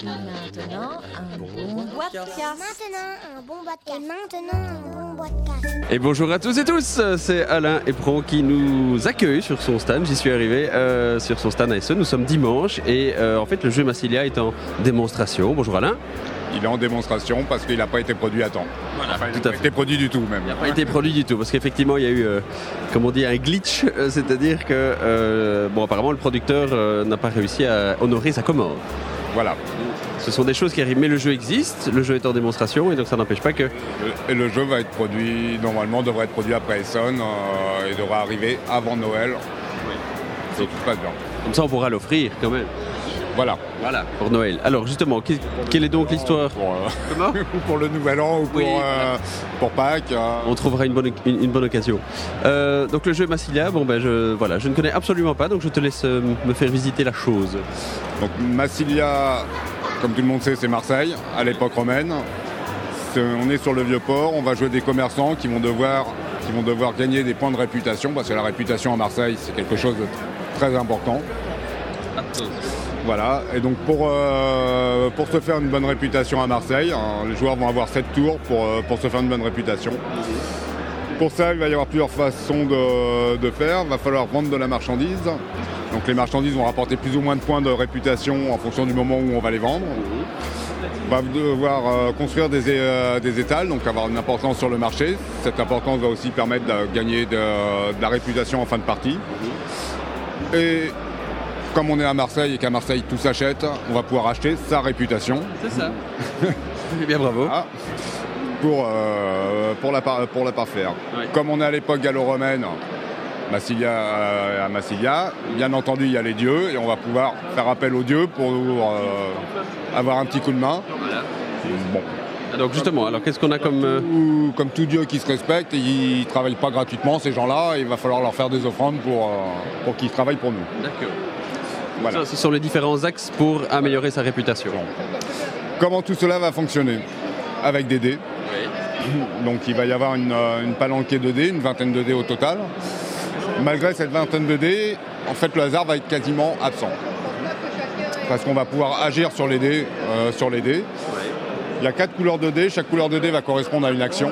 Maintenant, un bon podcast. Maintenant, un bon podcast. Et maintenant, un bon podcast. Et bonjour à tous et tous, c'est Alain Epron qui nous accueille sur son stand. J'y suis arrivé sur son stand à Essen. Nous sommes dimanche et en fait le jeu Massilia est en démonstration. Bonjour Alain. Il est en démonstration parce qu'il n'a pas été produit à temps. Voilà, enfin, il tout à n'a pas fait. été produit du tout même. Il n'a pas été produit du tout parce qu'effectivement il y a eu, comme on dit, un glitch, c'est-à-dire que apparemment le producteur n'a pas réussi à honorer sa commande. Voilà. Ce sont des choses qui arrivent, mais le jeu existe, le jeu est en démonstration et donc ça n'empêche pas que... Et le jeu va être produit, normalement devrait être produit après Essen et devrait arriver avant Noël. Oui. Si tout se passe bien. Comme ça on pourra l'offrir quand même. Voilà. Voilà, pour Noël. Alors justement, quelle est donc l'histoire? Comment? Pour le Nouvel An ou Oui, pour Pâques. On trouvera une bonne occasion. Donc le jeu Massilia, je ne connais absolument pas, donc je te laisse me faire visiter la chose. Donc Massilia, comme tout le monde sait, c'est Marseille, à l'époque romaine. On est sur le Vieux-Port, on va jouer des commerçants qui vont devoir gagner des points de réputation, parce que la réputation à Marseille, c'est quelque chose de très important. Voilà, et donc pour se faire une bonne réputation à Marseille, les joueurs vont avoir 7 tours pour se faire une bonne réputation. Pour ça, il va y avoir plusieurs façons de faire. Il va falloir vendre de la marchandise. Donc les marchandises vont rapporter plus ou moins de points de réputation en fonction du moment où on va les vendre. On va devoir construire des étals, donc avoir une importance sur le marché. Cette importance va aussi permettre de gagner de la réputation en fin de partie. Et comme on est à Marseille et qu'à Marseille tout s'achète, on va pouvoir acheter sa réputation. C'est ça. Eh bien bravo. Ah, pour la parfaire. Oui. Comme on est à l'époque gallo-romaine, à Massilia, bien entendu il y a les dieux et on va pouvoir faire appel aux dieux pour avoir un petit coup de main. Voilà. Bon. Donc justement, alors qu'est-ce qu'on a comme... Comme tout dieu qui se respecte, ils ne travaillent pas gratuitement ces gens-là, il va falloir leur faire des offrandes pour qu'ils travaillent pour nous. D'accord. Voilà. Ça, ce sont les différents axes pour améliorer sa réputation. Comment tout cela va fonctionner? Avec des dés. Oui. Donc il va y avoir une palanquée de dés, une vingtaine de dés au total. Malgré cette vingtaine de dés, en fait le hasard va être quasiment absent. Parce qu'on va pouvoir agir sur les dés. Il y a 4 couleurs de dés, chaque couleur de dés va correspondre à une action.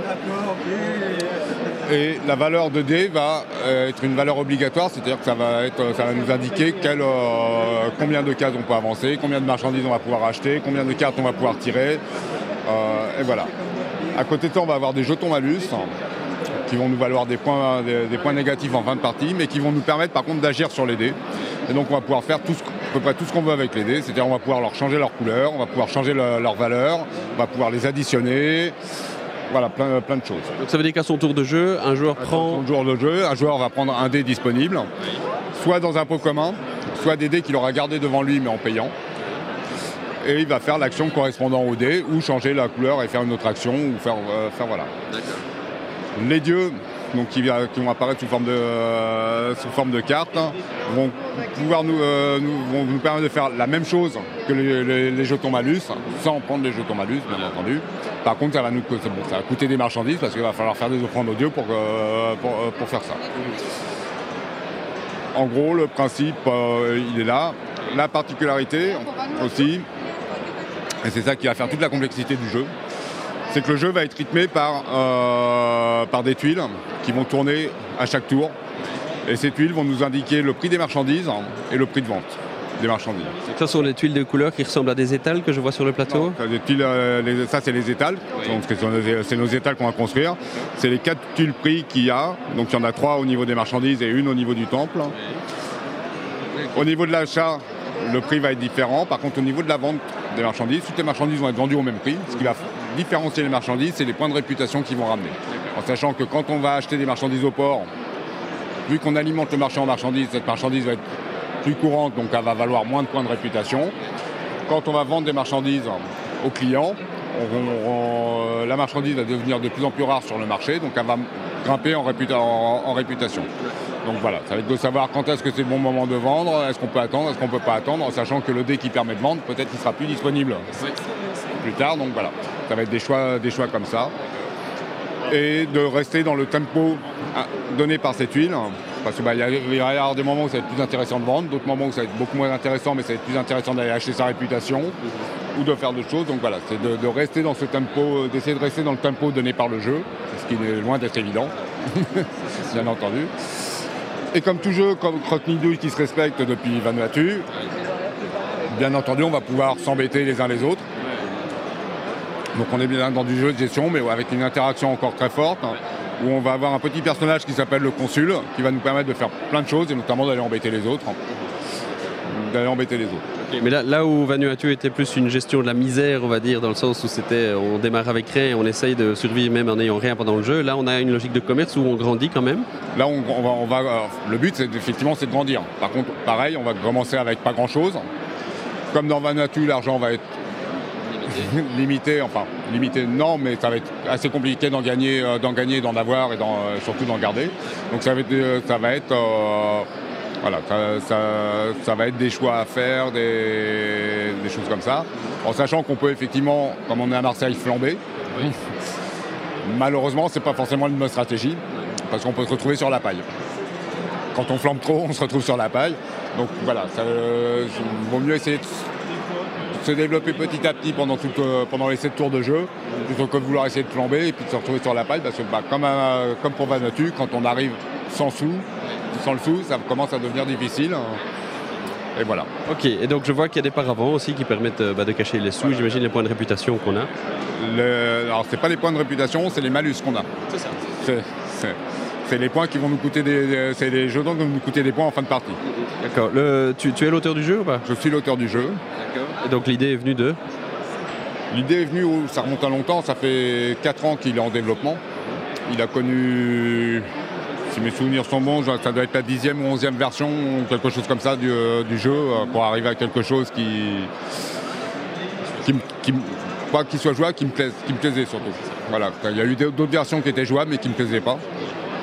Et la valeur de dés va être une valeur obligatoire, c'est-à-dire que ça va nous indiquer combien de cases on peut avancer, combien de marchandises on va pouvoir acheter, combien de cartes on va pouvoir tirer. Et voilà. À côté de ça, on va avoir des jetons malus qui vont nous valoir des points négatifs en fin de partie, mais qui vont nous permettre par contre d'agir sur les dés. Et donc on va pouvoir faire à peu près tout ce qu'on veut avec les dés, c'est-à-dire on va pouvoir leur changer leur couleur, on va pouvoir changer leur valeur, on va pouvoir les additionner. Voilà, plein de choses. Donc ça veut dire qu'à son tour de jeu, un joueur prend... Son jour de jeu, un joueur va prendre un dé disponible, soit dans un pot commun, soit des dés qu'il aura gardés devant lui mais en payant. Et il va faire l'action correspondant au dé, ou changer la couleur et faire une autre action, ou faire voilà. D'accord. Les dieux, donc qui vont apparaître sous forme de cartes, vont pouvoir nous permettre de faire la même chose que les jetons malus, sans prendre les jetons malus, bien entendu. Par contre, ça va coûter des marchandises parce qu'il va falloir faire des offrandes aux dieux pour faire ça. En gros, le principe, il est là. La particularité aussi, et c'est ça qui va faire toute la complexité du jeu, c'est que le jeu va être rythmé par des tuiles qui vont tourner à chaque tour. Et ces tuiles vont nous indiquer le prix des marchandises et le prix de vente des marchandises. Donc ça sont les tuiles de couleur qui ressemblent à des étals que je vois sur le plateau. Ça, c'est les étals. Oui. Donc, c'est nos étals qu'on va construire. C'est les 4 tuiles prix qu'il y a. Donc il y en a 3 au niveau des marchandises et une au niveau du temple. Oui. Au niveau de l'achat, le prix va être différent. Par contre, au niveau de la vente des marchandises, toutes les marchandises vont être vendues au même prix. Ce qui va différencier les marchandises, c'est les points de réputation qu'ils vont ramener. En sachant que quand on va acheter des marchandises au port, vu qu'on alimente le marché en marchandises, cette marchandise va être plus courante, donc elle va valoir moins de points de réputation. Quand on va vendre des marchandises aux clients, la marchandise va devenir de plus en plus rare sur le marché, donc elle va grimper en réputation. Donc voilà, ça va être de savoir quand est-ce que c'est le bon moment de vendre, est-ce qu'on peut attendre, est-ce qu'on ne peut pas attendre, en sachant que le dé qui permet de vendre, peut-être qu'il ne sera plus disponible plus tard, donc voilà. Ça va être des choix comme ça. et de rester dans le tempo donné par cette huile. Parce qu'il y aura des moments où ça va être plus intéressant de vendre, d'autres moments où ça va être beaucoup moins intéressant, mais ça va être plus intéressant d'aller acheter sa réputation ou de faire d'autres choses. Donc voilà, c'est de rester dans ce tempo, d'essayer de rester dans le tempo donné par le jeu, ce qui est loin d'être évident, bien entendu. Et comme tout jeu, comme Croque-Nidouille qui se respecte depuis Vanuatu, bien entendu, on va pouvoir s'embêter les uns les autres. Donc on est bien dans du jeu de gestion, mais avec une interaction encore très forte, où on va avoir un petit personnage qui s'appelle le consul, qui va nous permettre de faire plein de choses, et notamment d'aller embêter les autres. Okay, mais là où Vanuatu était plus une gestion de la misère, on va dire, dans le sens où on démarre avec rien et on essaye de survivre même en n'ayant rien pendant le jeu, là on a une logique de commerce où on grandit quand même. Là le but c'est de grandir. Par contre, pareil, on va commencer avec pas grand chose. Comme dans Vanuatu, l'argent va être limité non, mais ça va être assez compliqué d'en gagner, d'en avoir et surtout d'en garder. Donc ça va être des choix à faire, des choses comme ça, en sachant qu'on peut effectivement, comme on est à Marseille, flamber. Oui. Malheureusement, c'est pas forcément une bonne stratégie, parce qu'on peut se retrouver sur la paille. Quand on flambe trop, on se retrouve sur la paille. Donc voilà, vaut mieux essayer de se développer petit à petit pendant les 7 tours de jeu, plutôt que de vouloir essayer de flamber et puis de se retrouver sur la paille, parce que comme pour Vanuatu, quand on arrive sans le sou, ça commence à devenir difficile. Et voilà. Ok, et donc je vois qu'il y a des paravents aussi qui permettent de cacher les sous, j'imagine les points de réputation qu'on a. Alors c'est pas les points de réputation, c'est les malus qu'on a. C'est ça. C'est les points qui vont nous coûter c'est les jetons qui vont nous coûter des points en fin de partie. D'accord. Tu es l'auteur du jeu ou pas ? Je suis l'auteur du jeu. D'accord. Et donc l'idée est venue de ? L'idée est venue, ça remonte à longtemps, ça fait 4 ans qu'il est en développement. Il a connu, si mes souvenirs sont bons, ça doit être la 10e ou 11e version, quelque chose comme ça du jeu, pour arriver à quelque chose pas qui soit jouable, qui me plaisait surtout. Voilà. Il y a eu d'autres versions qui étaient jouables mais qui ne me plaisaient pas. Pourquoi ?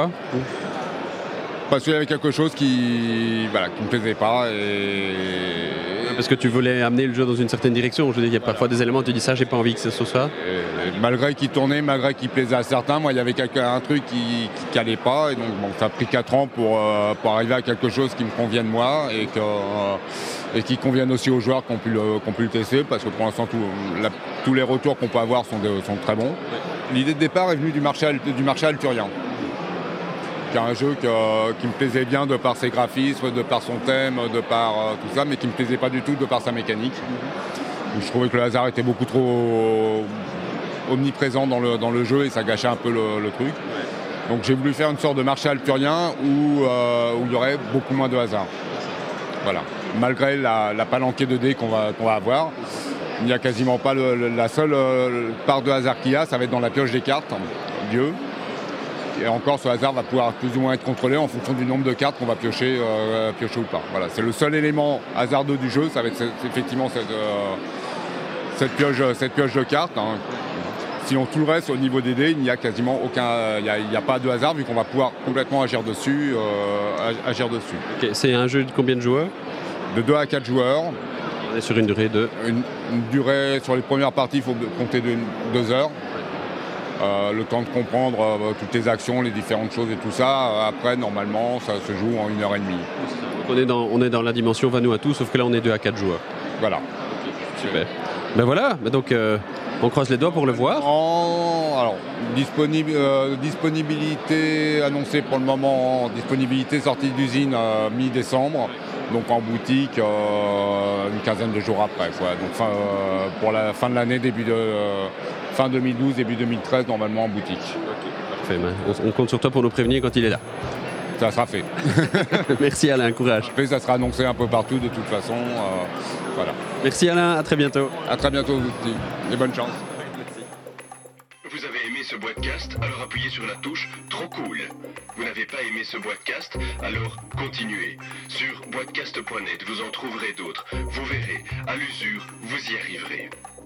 Parce qu'il y avait quelque chose qui me plaisait pas. Parce que tu voulais amener le jeu dans une certaine direction. Je veux dire, il y a parfois des éléments, tu dis ça, j'ai pas envie que ce soit. Et malgré qu'il tournait, malgré qu'il plaisait à certains, moi il y avait un truc qui calait pas. Et donc ça a pris 4 ans pour arriver à quelque chose qui me convienne moi et qui convienne aussi aux joueurs qui ont pu le tester, parce que pour l'instant tous les retours qu'on peut avoir sont très bons. L'idée de départ est venue du marché alturien, qui est un jeu qui me plaisait bien de par ses graphismes, de par son thème, de par tout ça, mais qui ne me plaisait pas du tout de par sa mécanique. Donc, je trouvais que le hasard était beaucoup trop omniprésent dans le jeu et ça gâchait un peu le truc. Donc j'ai voulu faire une sorte de marché alturien où il y aurait beaucoup moins de hasard. Voilà. Malgré la palanquée de dés qu'on va avoir, il n'y a quasiment pas la seule part de hasard qu'il y a, ça va être dans la pioche des cartes, Dieu. Et encore, ce hasard va pouvoir plus ou moins être contrôlé en fonction du nombre de cartes qu'on va piocher ou pas. Voilà, c'est le seul élément hasardeux du jeu, ça va être effectivement cette pioche de cartes. Hein. Sinon, tout le reste, au niveau des dés, il n'y a quasiment il n'y a pas de hasard vu qu'on va pouvoir complètement agir dessus. Okay, c'est un jeu de combien de joueurs ? De 2 à 4 joueurs. On est sur une durée de... Une durée, sur les premières parties, il faut compter de 2 heures. Le temps de comprendre toutes les actions, les différentes choses et tout ça. Après, normalement, ça se joue en 1h30. Donc on est dans la dimension Vanuatu, sauf que là, on est 2 à 4 joueurs. Voilà. Super. Ben voilà, donc on croise les doigts pour le voir. Alors, disponibilité annoncée pour le moment, disponibilité sortie d'usine mi-décembre. Donc en boutique une quinzaine de jours après. Quoi. Donc pour la fin de l'année, fin 2012, début 2013, normalement en boutique. Okay, parfait. On compte sur toi pour nous prévenir quand il est là. Ça sera fait. Merci Alain, courage. Après, ça sera annoncé un peu partout de toute façon. Voilà. Merci Alain, à très bientôt. À très bientôt vous aussi. Et bonne chance. Vous avez aimé ce podcast, alors appuyez sur la touche Trop cool. Vous n'avez pas aimé ce podcast, alors continuez. Sur boitcast.net, vous en trouverez d'autres. Vous verrez, à l'usure, vous y arriverez.